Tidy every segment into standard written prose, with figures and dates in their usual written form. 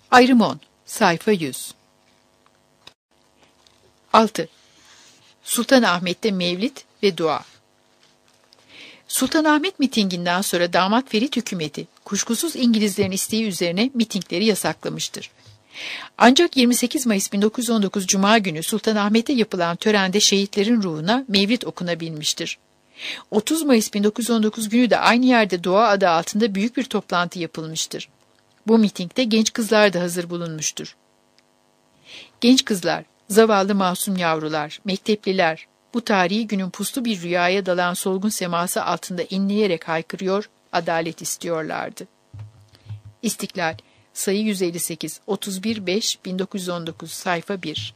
Ayrım 10, sayfa 100. 6. Sultanahmet'te Mevlid ve Dua. Sultanahmet mitinginden sonra damat Ferit hükümeti, kuşkusuz İngilizlerin isteği üzerine mitingleri yasaklamıştır. Ancak 28 Mayıs 1919 Cuma günü Sultanahmet'te yapılan törende şehitlerin ruhuna Mevlid okunabilmiştir. 30 Mayıs 1919 günü de aynı yerde Dua adı altında büyük bir toplantı yapılmıştır. Bu mitingde genç kızlar da hazır bulunmuştur. Genç kızlar, zavallı masum yavrular, mektepliler, bu tarihi günün puslu bir rüyaya dalan solgun seması altında inleyerek haykırıyor, adalet istiyorlardı. İstiklal, sayı 158, 31-5-1919, sayfa 1.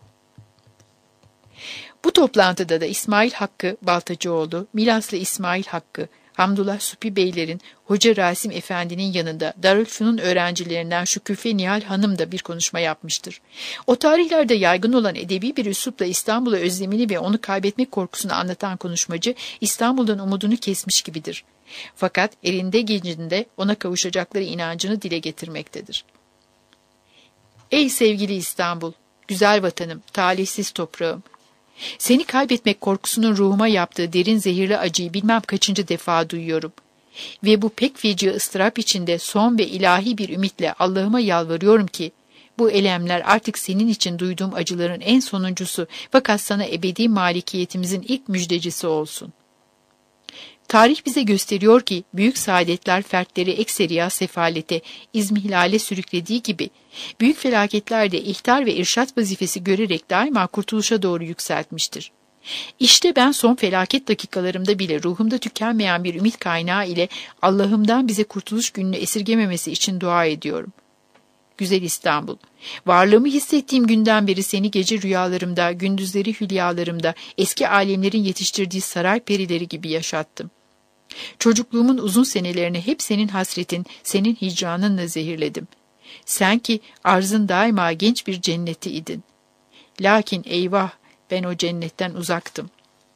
Bu toplantıda da İsmail Hakkı Baltacıoğlu, Milaslı İsmail Hakkı, Hamdullah Supi Beylerin, Hoca Rasim Efendi'nin yanında Darülfünun öğrencilerinden Şüküfe Nihal Hanım da bir konuşma yapmıştır. O tarihlerde yaygın olan edebi bir üslupla İstanbul'a özlemini ve onu kaybetmek korkusunu anlatan konuşmacı, İstanbul'dan umudunu kesmiş gibidir. Fakat elinde gencinde ona kavuşacakları inancını dile getirmektedir. Ey sevgili İstanbul, güzel vatanım, talihsiz toprağım! Seni kaybetmek korkusunun ruhuma yaptığı derin zehirli acıyı bilmem kaçıncı defa duyuyorum. Ve bu pek feci ıstırap içinde son ve ilahi bir ümitle Allah'ıma yalvarıyorum ki, bu elemler artık senin için duyduğum acıların en sonuncusu fakat sana ebedi malikiyetimizin ilk müjdecisi olsun. Tarih bize gösteriyor ki büyük saadetler fertleri ekseriya sefalete, izmihlale sürüklediği gibi büyük felaketler de ihtar ve irşat vazifesi görerek daima kurtuluşa doğru yükseltmiştir. İşte ben son felaket dakikalarımda bile ruhumda tükenmeyen bir ümit kaynağı ile Allah'ımdan bize kurtuluş gününü esirgememesi için dua ediyorum. Güzel İstanbul, varlığımı hissettiğim günden beri seni gece rüyalarımda, gündüzleri hülyalarımda, eski alemlerin yetiştirdiği saray perileri gibi yaşattım. Çocukluğumun uzun senelerini hep senin hasretin, senin hicranınla zehirledim. Sen ki arzın daima genç bir cenneti idin. Lakin eyvah, ben o cennetten uzaktım.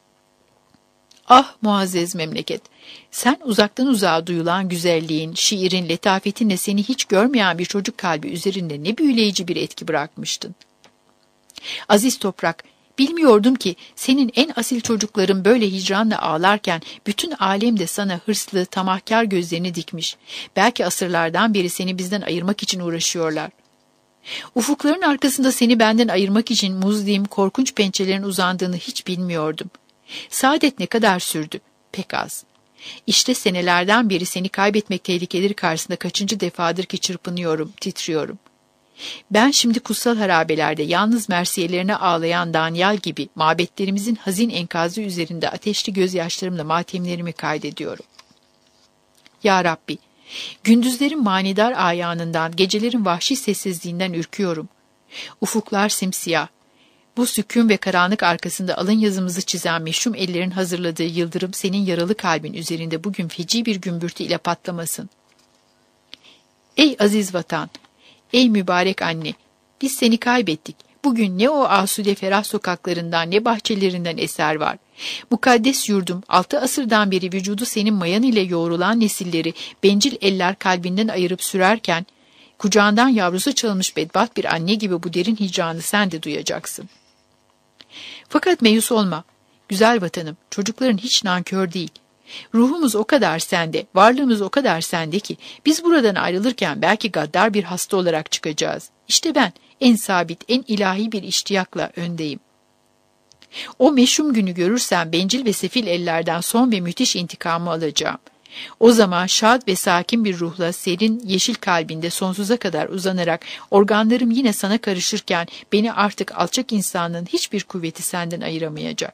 Ah muazzez memleket, sen uzaktan uzağa duyulan güzelliğin, şiirin, letafetinle seni hiç görmeyen bir çocuk kalbi üzerinde ne büyüleyici bir etki bırakmıştın. Aziz toprak, bilmiyordum ki senin en asil çocukların böyle hicranla ağlarken bütün alem de sana hırslı, tamahkar gözlerini dikmiş. Belki asırlardan beri seni bizden ayırmak için uğraşıyorlar. Ufukların arkasında seni benden ayırmak için muzlim, korkunç pençelerin uzandığını hiç bilmiyordum. Saadet ne kadar sürdü? Pek az. İşte senelerden beri seni kaybetmek tehlikeleri karşısında kaçıncı defadır ki çırpınıyorum, titriyorum. Ben şimdi kutsal harabelerde yalnız mersiyelerine ağlayan Danyal gibi mabetlerimizin hazin enkazı üzerinde ateşli gözyaşlarımla matemlerimi kaydediyorum. Ya Rabbi, gündüzlerin manidar ayağınından, gecelerin vahşi sessizliğinden ürküyorum. Ufuklar simsiyah. Bu sükûn ve karanlık arkasında alın yazımızı çizen meşhum ellerin hazırladığı yıldırım senin yaralı kalbin üzerinde bugün feci bir gümbürtü ile patlamasın. Ey aziz vatan! Ey mübarek anne! Biz seni kaybettik. Bugün ne o asude ferah sokaklarından ne bahçelerinden eser var. Mukaddes yurdum 6 asırdan beri vücudu senin mayan ile yoğrulan nesilleri bencil eller kalbinden ayırıp sürerken, kucağından yavrusu çalınmış bedbaht bir anne gibi bu derin hicranı sen de duyacaksın. Fakat meyus olma. Güzel vatanım, çocukların hiç nankör değil. Ruhumuz o kadar sende, varlığımız o kadar sende ki biz buradan ayrılırken belki gaddar bir hasta olarak çıkacağız. İşte ben en sabit, en ilahi bir iştiyakla öndeyim. O meşhum günü görürsem bencil ve sefil ellerden son ve müthiş intikamı alacağım. O zaman şad ve sakin bir ruhla serin yeşil kalbinde sonsuza kadar uzanarak organlarım yine sana karışırken beni artık alçak insanın hiçbir kuvveti senden ayıramayacak.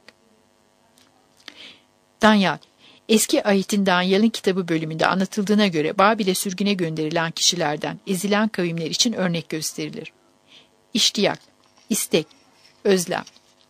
Danyal, eski ayetin Danyal'ın kitabı bölümünde anlatıldığına göre Babil'e sürgüne gönderilen kişilerden ezilen kavimler için örnek gösterilir. İştiyak, istek, özlem.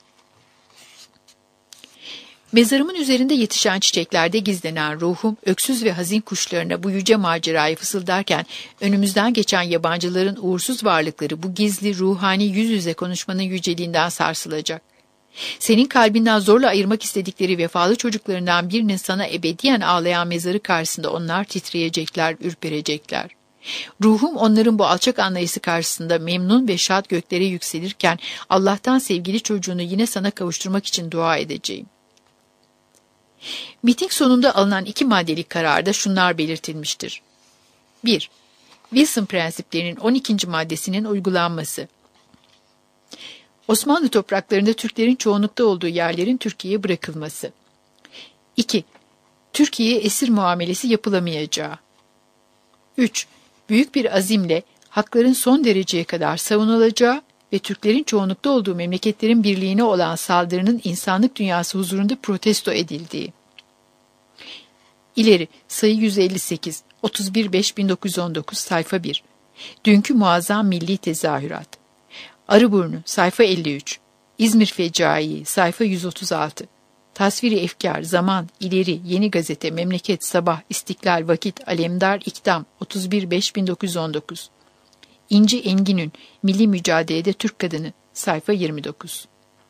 Mezarımın üzerinde yetişen çiçeklerde gizlenen ruhum, öksüz ve hazin kuşlarına bu yüce macerayı fısıldarken, önümüzden geçen yabancıların uğursuz varlıkları bu gizli, ruhani yüz yüze konuşmanın yüceliğinden sarsılacak. Senin kalbinden zorla ayırmak istedikleri vefalı çocuklarından birinin sana ebediyen ağlayan mezarı karşısında onlar titreyecekler, ürperecekler. Ruhum onların bu alçak anlayışı karşısında memnun ve şad göklere yükselirken Allah'tan sevgili çocuğunu yine sana kavuşturmak için dua edeceğim. Miting sonunda alınan 2 maddelik kararda şunlar belirtilmiştir. 1. Wilson prensiplerinin 12. maddesinin uygulanması. Osmanlı topraklarında Türklerin çoğunlukta olduğu yerlerin Türkiye'ye bırakılması. 2. Türkiye'ye esir muamelesi yapılamayacağı. 3. Büyük bir azimle hakların son dereceye kadar savunulacağı ve Türklerin çoğunlukta olduğu memleketlerin birliğine olan saldırının insanlık dünyası huzurunda protesto edildiği. İleri, sayı 158, 31-5-1919, sayfa 1. Dünkü muazzam milli tezahürat. Arıburnu, sayfa 53. İzmir Fecai, sayfa 136. Tasviri efkar, zaman, ileri, yeni gazete, memleket, sabah, istiklal, vakit, alemdar, ikdam, 31-5-1919. İnci Engin'ün Milli Mücadelede Türk Kadını, sayfa 29.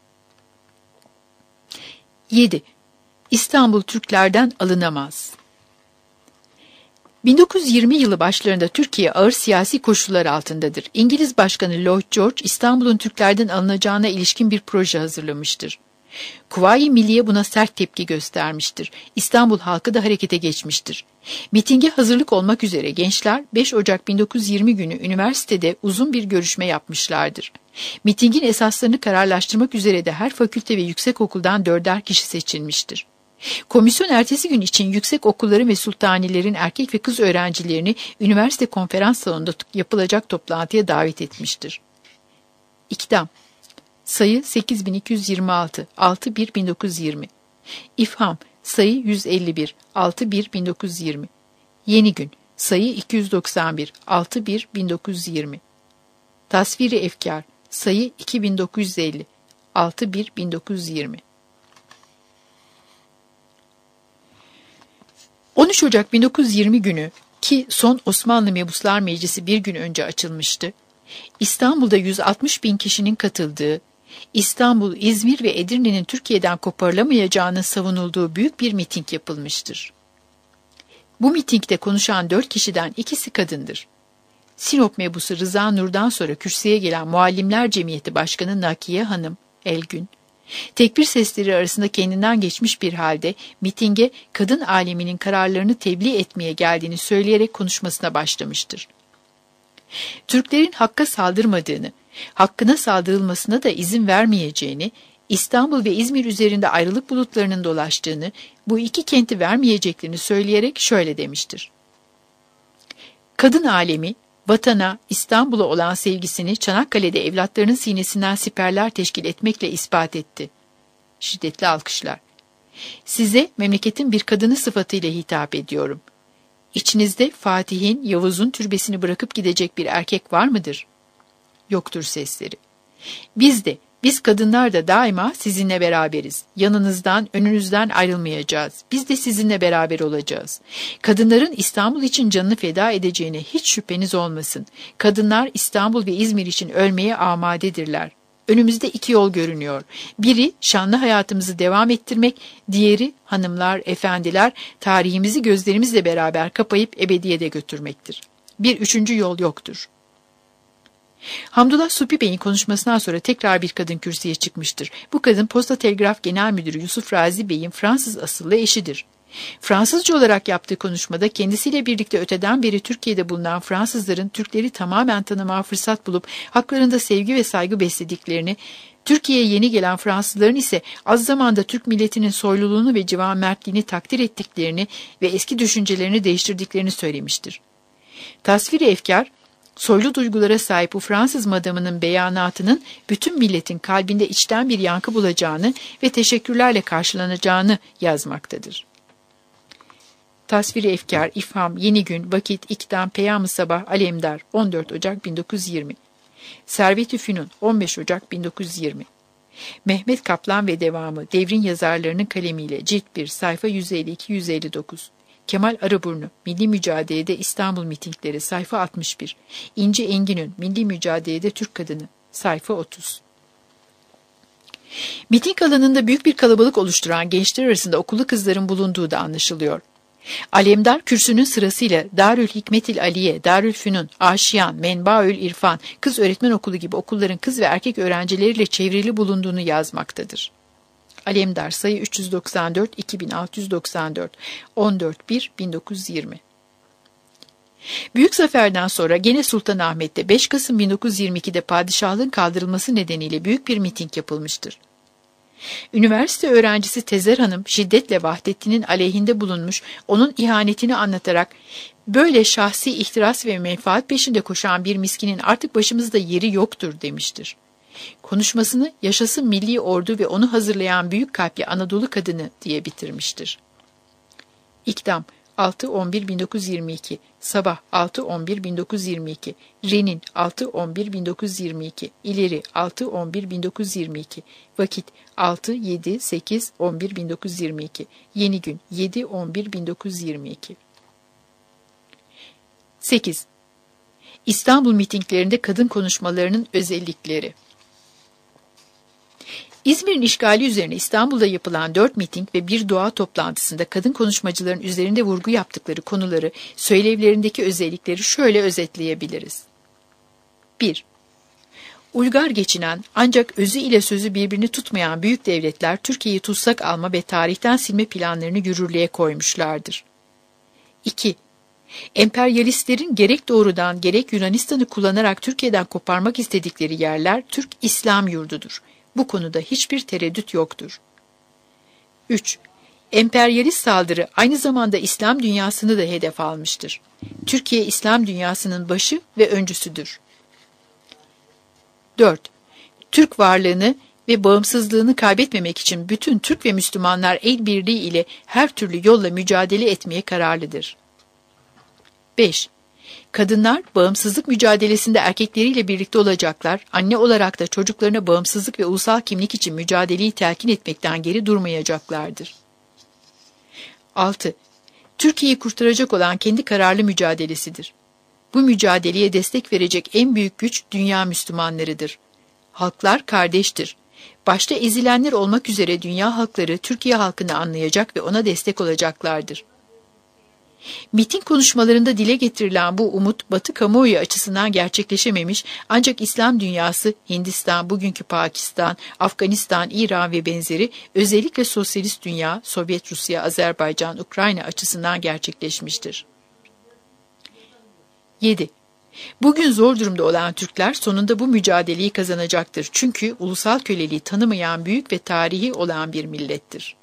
7. İstanbul Türklerden alınamaz. 1920 yılı başlarında Türkiye ağır siyasi koşullar altındadır. İngiliz Başkanı Lloyd George, İstanbul'un Türklerden alınacağına ilişkin bir proje hazırlamıştır. Kuvayi Milliye buna sert tepki göstermiştir. İstanbul halkı da harekete geçmiştir. Mitinge hazırlık olmak üzere gençler 5 Ocak 1920 günü üniversitede uzun bir görüşme yapmışlardır. Mitingin esaslarını kararlaştırmak üzere de her fakülte ve yüksekokuldan 4'er kişi seçilmiştir. Komisyon ertesi gün için yüksek okulların ve sultanilerin erkek ve kız öğrencilerini üniversite konferans salonunda yapılacak toplantıya davet etmiştir. İkdam. Sayı 8226, 6-1-1920. İfham, sayı 151, 6-1-1920. Yeni gün, sayı 291, 6-1-1920. Tasviri efkar, sayı 2950, 6-1-1920. 13 Ocak 1920 günü ki son Osmanlı Mebuslar Meclisi bir gün önce açılmıştı, İstanbul'da 160.000 kişinin katıldığı, İstanbul, İzmir ve Edirne'nin Türkiye'den koparılamayacağının savunulduğu büyük bir miting yapılmıştır. Bu mitingde konuşan 4 kişiden ikisi kadındır. Sinop mebusu Rıza Nur'dan sonra kürsüye gelen Muallimler Cemiyeti Başkanı Nakiye Hanım, Elgün, tekbir sesleri arasında kendinden geçmiş bir halde mitinge kadın aleminin kararlarını tebliğ etmeye geldiğini söyleyerek konuşmasına başlamıştır. Türklerin hakka saldırmadığını, hakkına saldırılmasına da izin vermeyeceğini, İstanbul ve İzmir üzerinde ayrılık bulutlarının dolaştığını, bu 2 kenti vermeyeceklerini söyleyerek şöyle demiştir. Kadın alemi, vatana, İstanbul'a olan sevgisini Çanakkale'de evlatlarının sinesinden siperler teşkil etmekle ispat etti. Şiddetli alkışlar. Size memleketin bir kadını sıfatıyla hitap ediyorum. İçinizde Fatih'in, Yavuz'un türbesini bırakıp gidecek bir erkek var mıdır? Yoktur sesleri. Biz kadınlar da daima sizinle beraberiz. Yanınızdan, önünüzden ayrılmayacağız. Biz de sizinle beraber olacağız. Kadınların İstanbul için canını feda edeceğine hiç şüpheniz olmasın. Kadınlar İstanbul ve İzmir için ölmeye amadedirler. Önümüzde 2 yol görünüyor. Biri şanlı hayatımızı devam ettirmek, diğeri hanımlar, efendiler, tarihimizi gözlerimizle beraber kapayıp ebediyete götürmektir. Bir 3. yol yoktur. Hamdullah Supi Bey'in konuşmasından sonra tekrar bir kadın kürsüye çıkmıştır. Bu kadın Posta Telgraf Genel Müdürü Yusuf Razi Bey'in Fransız asıllı eşidir. Fransızca olarak yaptığı konuşmada kendisiyle birlikte öteden beri Türkiye'de bulunan Fransızların Türkleri tamamen tanımaya fırsat bulup haklarında sevgi ve saygı beslediklerini, Türkiye'ye yeni gelen Fransızların ise az zamanda Türk milletinin soyluluğunu ve civanmertliğini takdir ettiklerini ve eski düşüncelerini değiştirdiklerini söylemiştir. Tasviri efkar, soylu duygulara sahip bu Fransız madamının beyanatının bütün milletin kalbinde içten bir yankı bulacağını ve teşekkürlerle karşılanacağını yazmaktadır. Tasviri efkar, ifham, yeni gün, vakit, ikdam, peyam-ı sabah, alemdar, 14 Ocak 1920. Servet-i Fünun, 15 Ocak 1920. Mehmet Kaplan ve devamı, devrin yazarlarının kalemiyle, cilt 1, sayfa 152-159. Kemal Arıburnu, Milli Mücadelede İstanbul mitingleri, sayfa 61. İnci Engin'ün Milli Mücadelede Türk Kadını, sayfa 30. Miting alanında büyük bir kalabalık oluşturan gençler arasında okullu kızların bulunduğu da anlaşılıyor. Alemdar kürsünün sırasıyla Darül Hikmetil Aliye, Darülfünun, Aşiyan, Menbaül İrfan, Kız Öğretmen Okulu gibi okulların kız ve erkek öğrencileriyle çevrili bulunduğunu yazmaktadır. Alemdar sayı 394 2694 14.1.1920. Büyük zaferden sonra gene Sultanahmet'te 5 Kasım 1922'de padişahlığın kaldırılması nedeniyle büyük bir miting yapılmıştır. Üniversite öğrencisi Tezer Hanım şiddetle Vahdettin'in aleyhinde bulunmuş, onun ihanetini anlatarak böyle şahsi ihtiras ve menfaat peşinde koşan bir miskinin artık başımızda yeri yoktur demiştir. Konuşmasını yaşasın milli ordu ve onu hazırlayan büyük kalpli Anadolu kadını diye bitirmiştir. İkdam 6-11-1922, Sabah 6-11-1922, Renin 6-11-1922, İleri 6-11-1922, Vakit 6-7-8-11-1922, Yeni Gün 7-11-1922. 8. İstanbul mitinglerinde kadın konuşmalarının özellikleri. İzmir'in işgali üzerine İstanbul'da yapılan 4 miting ve bir doğa toplantısında kadın konuşmacıların üzerinde vurgu yaptıkları konuları, söylevlerindeki özellikleri şöyle özetleyebiliriz. 1. Uygar geçinen ancak özü ile sözü birbirini tutmayan büyük devletler Türkiye'yi tutsak alma ve tarihten silme planlarını yürürlüğe koymuşlardır. 2. Emperyalistlerin gerek doğrudan gerek Yunanistan'ı kullanarak Türkiye'den koparmak istedikleri yerler Türk İslam yurdudur. Bu konuda hiçbir tereddüt yoktur. 3. Emperyalist saldırı aynı zamanda İslam dünyasını da hedef almıştır. Türkiye İslam dünyasının başı ve öncüsüdür. 4. Türk varlığını ve bağımsızlığını kaybetmemek için bütün Türk ve Müslümanlar el birliği ile her türlü yolla mücadele etmeye kararlıdır. 5. Kadınlar bağımsızlık mücadelesinde erkekleriyle birlikte olacaklar, anne olarak da çocuklarına bağımsızlık ve ulusal kimlik için mücadeleyi telkin etmekten geri durmayacaklardır. 6. Türkiye'yi kurtaracak olan kendi kararlı mücadelesidir. Bu mücadeleye destek verecek en büyük güç dünya Müslümanlarıdır. Halklar kardeştir. Başta ezilenler olmak üzere dünya halkları Türkiye halkını anlayacak ve ona destek olacaklardır. Miting konuşmalarında dile getirilen bu umut Batı kamuoyu açısından gerçekleşememiş ancak İslam dünyası Hindistan, bugünkü Pakistan, Afganistan, İran ve benzeri özellikle sosyalist dünya, Sovyet Rusya, Azerbaycan, Ukrayna açısından gerçekleşmiştir. 7. Bugün zor durumda olan Türkler sonunda bu mücadeleyi kazanacaktır. Çünkü ulusal köleliği tanımayan büyük ve tarihi olan bir millettir.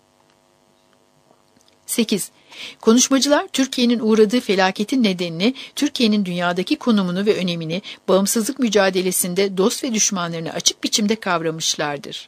8. Konuşmacılar Türkiye'nin uğradığı felaketin nedenini, Türkiye'nin dünyadaki konumunu ve önemini, bağımsızlık mücadelesinde dost ve düşmanlarını açık biçimde kavramışlardır.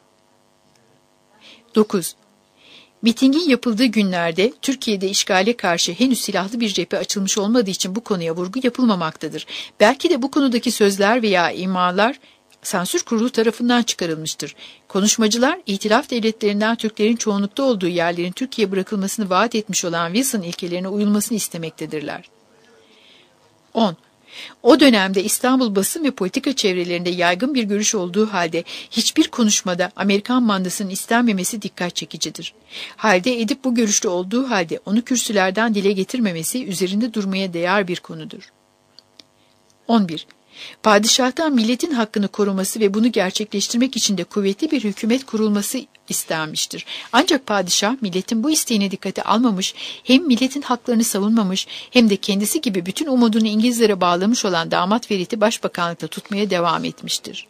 9. Mitingin yapıldığı günlerde Türkiye'de işgale karşı henüz silahlı bir cephe açılmış olmadığı için bu konuya vurgu yapılmamaktadır. Belki de bu konudaki sözler veya imalar sansür kurulu tarafından çıkarılmıştır. Konuşmacılar, İtilaf devletlerinden Türklerin çoğunlukta olduğu yerlerin Türkiye'ye bırakılmasını vaat etmiş olan Wilson ilkelerine uyulmasını istemektedirler. 10. O dönemde İstanbul basın ve politika çevrelerinde yaygın bir görüş olduğu halde hiçbir konuşmada Amerikan mandasının istenmemesi dikkat çekicidir. Halde edip bu görüşte olduğu halde onu kürsülerden dile getirmemesi üzerinde durmaya değer bir konudur. 11. Padişahtan milletin hakkını koruması ve bunu gerçekleştirmek için de kuvvetli bir hükümet kurulması istenmiştir. Ancak padişah milletin bu isteğine dikkate almamış, hem milletin haklarını savunmamış hem de kendisi gibi bütün umudunu İngilizlere bağlamış olan damat Ferit'i başbakanlıkta tutmaya devam etmiştir.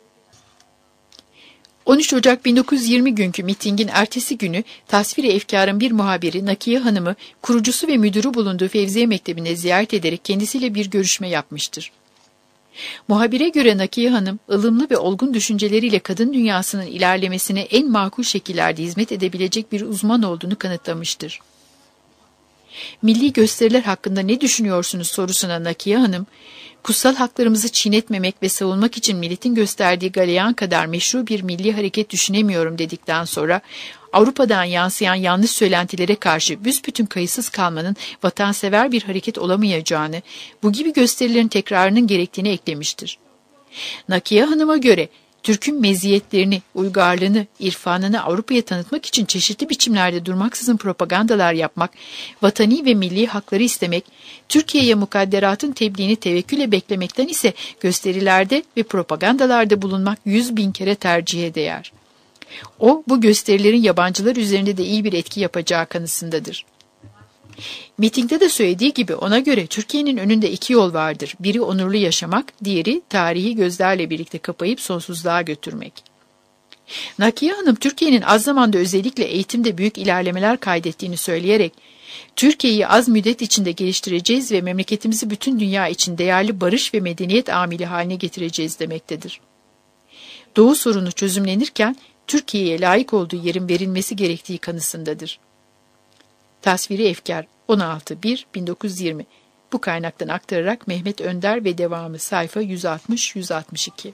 13 Ocak 1920 günkü mitingin ertesi günü Tasvir-i Efkar'ın bir muhabiri Nakiye Hanım'ı kurucusu ve müdürü bulunduğu Fevziye Mektebi'ne ziyaret ederek kendisiyle bir görüşme yapmıştır. Muhabire göre Nakiye Hanım, ılımlı ve olgun düşünceleriyle kadın dünyasının ilerlemesine en makul şekillerde hizmet edebilecek bir uzman olduğunu kanıtlamıştır. Milli gösteriler hakkında ne düşünüyorsunuz sorusuna Nakiye Hanım, kutsal haklarımızı çiğnetmemek ve savunmak için milletin gösterdiği galeyan kadar meşru bir milli hareket düşünemiyorum dedikten sonra, Avrupa'dan yansıyan yanlış söylentilere karşı büsbütün kayıtsız kalmanın vatansever bir hareket olamayacağını, bu gibi gösterilerin tekrarının gerektiğini eklemiştir. Nakiye Hanım'a göre, Türk'ün meziyetlerini, uygarlığını, irfanını Avrupa'ya tanıtmak için çeşitli biçimlerde durmaksızın propagandalar yapmak, vatani ve milli hakları istemek, Türkiye'ye mukadderatın tebliğini tevekkülle beklemekten ise gösterilerde ve propagandalarda bulunmak 100.000 kere tercihe değer. O, bu gösterilerin yabancılar üzerinde de iyi bir etki yapacağı kanısındadır. Mitingde de söylediği gibi ona göre Türkiye'nin önünde iki yol vardır. Biri onurlu yaşamak, diğeri tarihi gözlerle birlikte kapayıp sonsuzluğa götürmek. Nakiye Hanım, Türkiye'nin az zamanda özellikle eğitimde büyük ilerlemeler kaydettiğini söyleyerek, Türkiye'yi az müddet içinde geliştireceğiz ve memleketimizi bütün dünya için değerli barış ve medeniyet amili haline getireceğiz demektedir. Doğu sorunu çözümlenirken, Türkiye'ye layık olduğu yerin verilmesi gerektiği kanısındadır. Tasviri Efkar 16.1.1920. Bu kaynaktan aktararak Mehmet Önder ve devamı sayfa 160-162.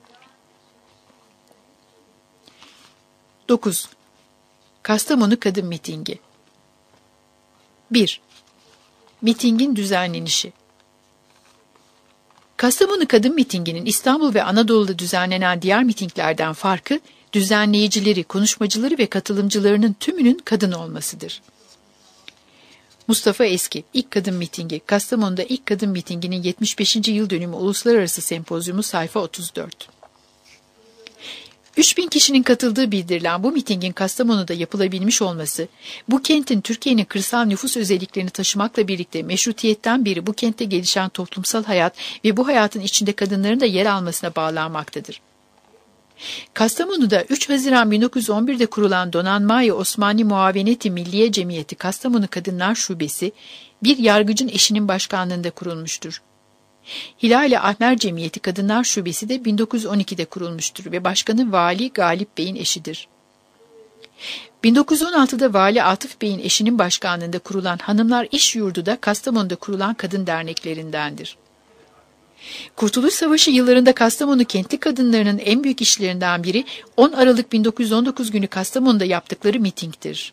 9. Kastamonu Kadın Mitingi. 1. Mitingin düzenlenişi. Kastamonu Kadın Mitingi'nin İstanbul ve Anadolu'da düzenlenen diğer mitinglerden farkı, düzenleyicileri, konuşmacıları ve katılımcılarının tümünün kadın olmasıdır. Mustafa Eski, İlk Kadın Mitingi, Kastamonu'da İlk Kadın Mitingi'nin 75. yıl dönümü Uluslararası Sempozyumu sayfa 34. 3.000 kişinin katıldığı bildirilen bu mitingin Kastamonu'da yapılabilmiş olması, bu kentin Türkiye'nin kırsal nüfus özelliklerini taşımakla birlikte meşrutiyetten beri bu kentte gelişen toplumsal hayat ve bu hayatın içinde kadınların da yer almasına bağlanmaktadır. Kastamonu'da 3 Haziran 1911'de kurulan Donanma-i Osmani Muaveneti Milliye Cemiyeti Kastamonu Kadınlar Şubesi, bir yargıcın eşinin başkanlığında kurulmuştur. Hilal-i Ahmer Cemiyeti Kadınlar Şubesi de 1912'de kurulmuştur ve başkanı Vali Galip Bey'in eşidir. 1916'da Vali Atıf Bey'in eşinin başkanlığında kurulan Hanımlar İş Yurdu da Kastamonu'da kurulan kadın derneklerindendir. Kurtuluş Savaşı yıllarında Kastamonu kentli kadınlarının en büyük işlerinden biri 10 Aralık 1919 günü Kastamonu'da yaptıkları mitingdir.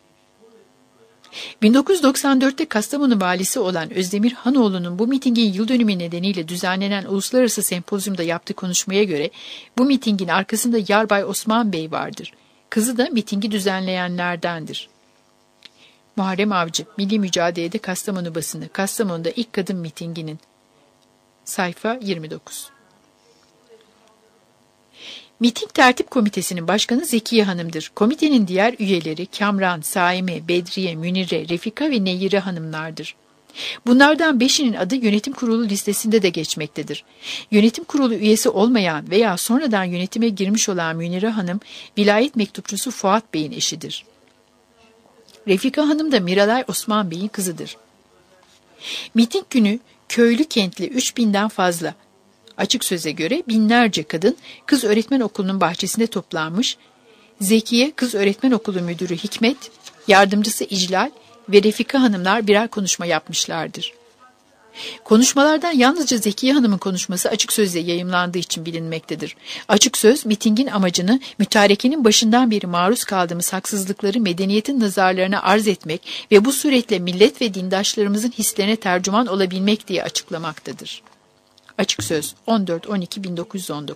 1994'te Kastamonu valisi olan Özdemir Hanoğlu'nun bu mitingin yıldönümü nedeniyle düzenlenen uluslararası sempozyumda yaptığı konuşmaya göre bu mitingin arkasında Yarbay Osman Bey vardır. Kızı da mitingi düzenleyenlerdendir. Muharrem Avcı, Milli Mücadele'de Kastamonu Basını, Kastamonu'da ilk kadın mitinginin sayfa 29. Miting Tertip Komitesi'nin başkanı Zekiye Hanım'dır. Komitenin diğer üyeleri Kamran, Saime, Bedriye, Münire, Refika ve Neyire Hanımlardır. Bunlardan 5'inin adı yönetim kurulu listesinde de geçmektedir. Yönetim kurulu üyesi olmayan veya sonradan yönetime girmiş olan Münire Hanım, vilayet mektupçusu Fuat Bey'in eşidir. Refika Hanım da Miralay Osman Bey'in kızıdır. Miting günü köylü kentli 3000'den fazla, açık söze göre binlerce kadın kız öğretmen okulunun bahçesinde toplanmış, Zekiye Kız Öğretmen Okulu Müdürü Hikmet, yardımcısı İclal ve Refika Hanımlar birer konuşma yapmışlardır. Konuşmalardan yalnızca Zekiye Hanım'ın konuşması açık sözle yayımlandığı için bilinmektedir. Açık söz, mitingin amacını mütarekenin başından beri maruz kaldığımız haksızlıkları medeniyetin nazarlarına arz etmek ve bu suretle millet ve dindaşlarımızın hislerine tercüman olabilmek diye açıklamaktadır. Açık söz 14-12-1919.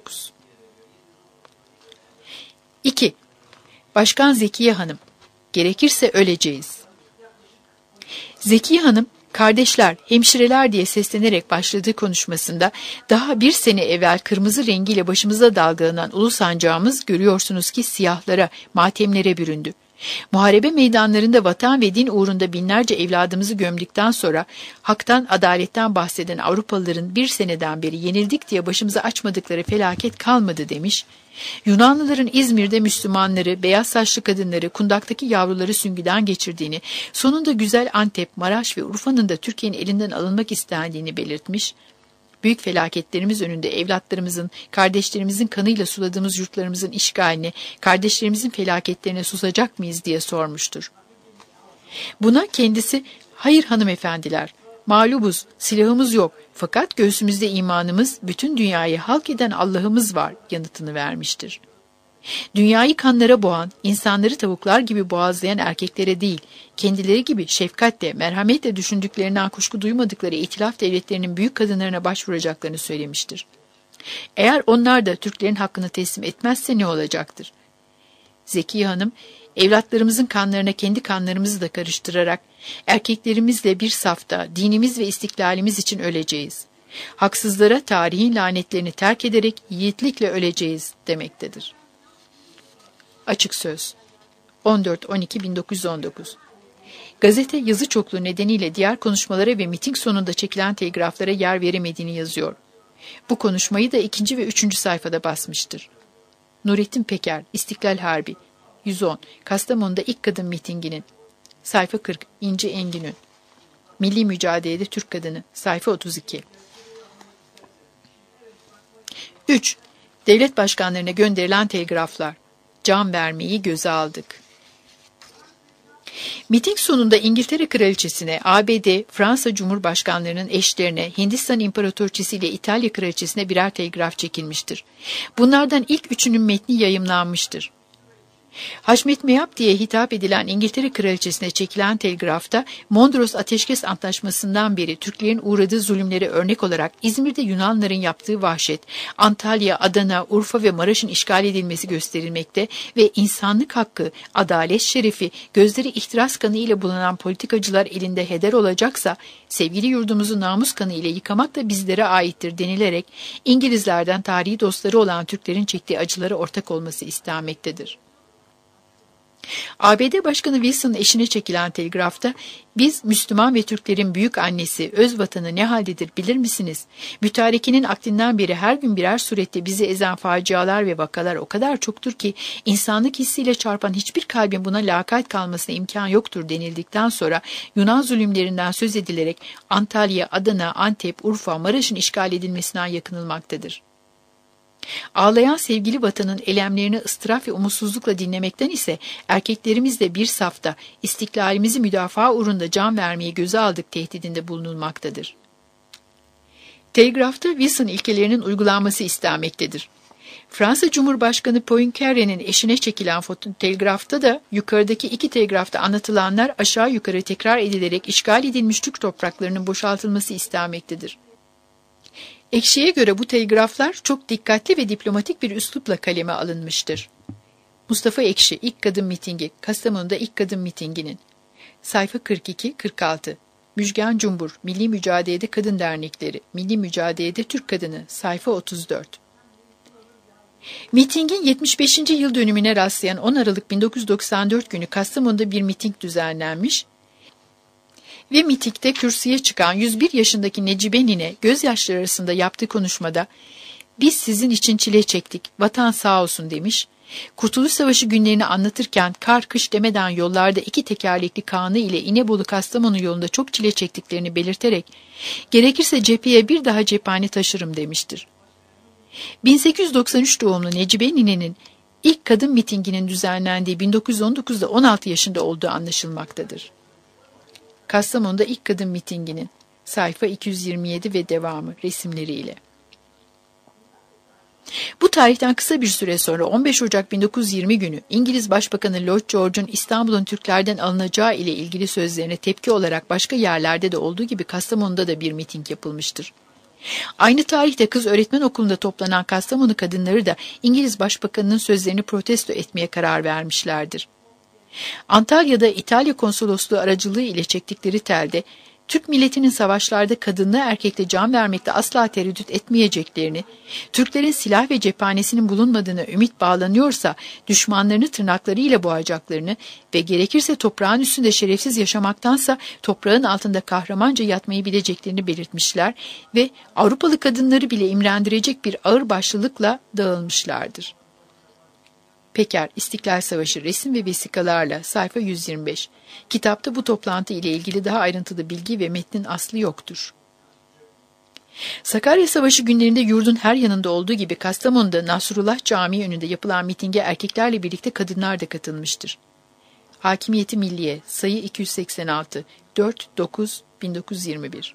2. Başkan Zekiye Hanım. Gerekirse öleceğiz. Zekiye Hanım, kardeşler, hemşireler diye seslenerek başladığı konuşmasında daha bir sene evvel kırmızı rengiyle başımıza dalgalanan ulu sancağımız görüyorsunuz ki siyahlara, matemlere büründü. Muharebe meydanlarında vatan ve din uğrunda binlerce evladımızı gömdükten sonra haktan, adaletten bahseden Avrupalıların bir seneden beri yenildik diye başımıza açmadıkları felaket kalmadı demiş. Yunanlıların İzmir'de Müslümanları, beyaz saçlı kadınları, kundaktaki yavruları süngüden geçirdiğini, sonunda güzel Antep, Maraş ve Urfa'nın da Türkiye'nin elinden alınmak istendiğini belirtmiş. Büyük felaketlerimiz önünde evlatlarımızın, kardeşlerimizin kanıyla suladığımız yurtlarımızın işgaline, kardeşlerimizin felaketlerine susacak mıyız diye sormuştur. Buna kendisi, hayır hanımefendiler, mağlubuz, silahımız yok fakat göğsümüzde imanımız, bütün dünyayı halk eden Allah'ımız var yanıtını vermiştir. Dünyayı kanlara boğan, insanları tavuklar gibi boğazlayan erkeklere değil, kendileri gibi şefkatle, merhametle düşündüklerinden kuşku duymadıkları itilaf devletlerinin büyük kadınlarına başvuracaklarını söylemiştir. Eğer onlar da Türklerin hakkını teslim etmezse ne olacaktır? Zekiye Hanım, evlatlarımızın kanlarına kendi kanlarımızı da karıştırarak erkeklerimizle bir safta dinimiz ve istiklalimiz için öleceğiz. Haksızlara tarihin lanetlerini terk ederek yiğitlikle öleceğiz demektedir. Açık Söz 14-12-1919 Gazete yazı çokluğu nedeniyle diğer konuşmalara ve miting sonunda çekilen telgraflara yer veremediğini yazıyor. Bu konuşmayı da 2. ve 3. sayfada basmıştır. Nurettin Peker, İstiklal Harbi 110, Kastamonu'da ilk kadın mitinginin. Sayfa 40, İnci Enginün. Milli Mücadelede Türk Kadını, sayfa 32. 3. Devlet başkanlarına gönderilen telgraflar. Can vermeyi göze aldık. Miting sonunda İngiltere Kraliçesi'ne, ABD, Fransa Cumhurbaşkanlarının eşlerine, Hindistan İmparatoriçesi ile İtalya Kraliçesi'ne birer telgraf çekilmiştir. Bunlardan ilk üçünün metni yayımlanmıştır. Haşmet Meyap diye hitap edilen İngiltere Kraliçesi'ne çekilen telgrafta Mondros Ateşkes Antlaşması'ndan beri Türklerin uğradığı zulümlere örnek olarak İzmir'de Yunanların yaptığı vahşet, Antalya, Adana, Urfa ve Maraş'ın işgal edilmesi gösterilmekte ve insanlık hakkı, adalet şerefi, gözleri ihtiras kanı ile bulunan politikacılar elinde heder olacaksa, sevgili yurdumuzu namus kanı ile yıkamak da bizlere aittir denilerek İngilizlerden tarihi dostları olan Türklerin çektiği acılara ortak olması istenmektedir. ABD Başkanı Wilson'ın eşine çekilen telgrafta, biz Müslüman ve Türklerin büyük annesi, öz vatanı ne haldedir bilir misiniz? Mütarekinin akdinden beri her gün birer surette bizi ezen facialar ve vakalar o kadar çoktur ki, insanlık hissiyle çarpan hiçbir kalbin buna lakayt kalmasına imkan yoktur denildikten sonra, Yunan zulümlerinden söz edilerek Antalya, Adana, Antep, Urfa, Maraş'ın işgal edilmesinden yakınılmaktadır. Ağlayan sevgili vatanın elemlerini ıstıraf ve umutsuzlukla dinlemekten ise erkeklerimizle bir safta istiklalimizi müdafaa uğrunda can vermeyi göze aldık tehdidinde bulunulmaktadır. Telgrafta Wilson ilkelerinin uygulanması istenmektedir. Fransa Cumhurbaşkanı Poincaré'nin eşine çekilen telgrafta da yukarıdaki iki telgrafta anlatılanlar aşağı yukarı tekrar edilerek işgal edilmiş Türk topraklarının boşaltılması istenmektedir. Ekşi'ye göre bu telgraflar çok dikkatli ve diplomatik bir üslupla kaleme alınmıştır. Mustafa Ekşi, İlk Kadın Mitingi, Kastamonu'da İlk Kadın Mitingi'nin. Sayfa 42-46. Müjgan Cumbur, Milli Mücadelede Kadın Dernekleri, Milli Mücadelede Türk Kadını, sayfa 34. Mitingin 75. yıl dönümüne rastlayan 10 Aralık 1994 günü Kastamonu'da bir miting düzenlenmiş ve mitingde kürsüye çıkan 101 yaşındaki Necibe Nine gözyaşları arasında yaptığı konuşmada "Biz sizin için çile çektik, vatan sağ olsun" demiş. Kurtuluş Savaşı günlerini anlatırken kar kış demeden yollarda iki tekerlekli Kaan'ı ile İnebolu Kastamonu yolunda çok çile çektiklerini belirterek "Gerekirse cepheye bir daha cephane taşırım" demiştir. 1893 doğumlu Necibe Nine'nin ilk kadın mitinginin düzenlendiği 1919'da 16 yaşında olduğu anlaşılmaktadır. Kastamonu'da ilk kadın mitinginin, sayfa 227 ve devamı resimleriyle. Bu tarihten kısa bir süre sonra 15 Ocak 1920 günü İngiliz Başbakanı Lloyd George'un İstanbul'un Türklerden alınacağı ile ilgili sözlerine tepki olarak başka yerlerde de olduğu gibi Kastamonu'da da bir miting yapılmıştır. Aynı tarihte Kız Öğretmen Okulu'nda toplanan Kastamonu kadınları da İngiliz Başbakanı'nın sözlerini protesto etmeye karar vermişlerdir. Antalya'da İtalya Konsolosluğu aracılığı ile çektikleri telde, Türk milletinin savaşlarda kadınla erkekle can vermekte asla tereddüt etmeyeceklerini, Türklerin silah ve cephanesinin bulunmadığına ümit bağlanıyorsa düşmanlarını tırnaklarıyla boğacaklarını ve gerekirse toprağın üstünde şerefsiz yaşamaktansa toprağın altında kahramanca yatmayı bileceklerini belirtmişler ve Avrupalı kadınları bile imrendirecek bir ağırbaşlılıkla dağılmışlardır. Peker, İstiklal Savaşı resim ve vesikalarla, sayfa 125. Kitapta bu toplantı ile ilgili daha ayrıntılı bilgi ve metnin aslı yoktur. Sakarya Savaşı günlerinde yurdun her yanında olduğu gibi Kastamonu'da Nasrullah Camii önünde yapılan mitinge erkeklerle birlikte kadınlar da katılmıştır. Hakimiyeti Milliye, sayı 286, 4-9-1921.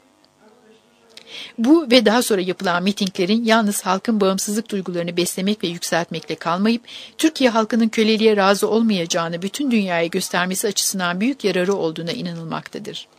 Bu ve daha sonra yapılan mitinglerin yalnız halkın bağımsızlık duygularını beslemek ve yükseltmekle kalmayıp, Türkiye halkının köleliğe razı olmayacağını bütün dünyaya göstermesi açısından büyük yararı olduğuna inanılmaktadır.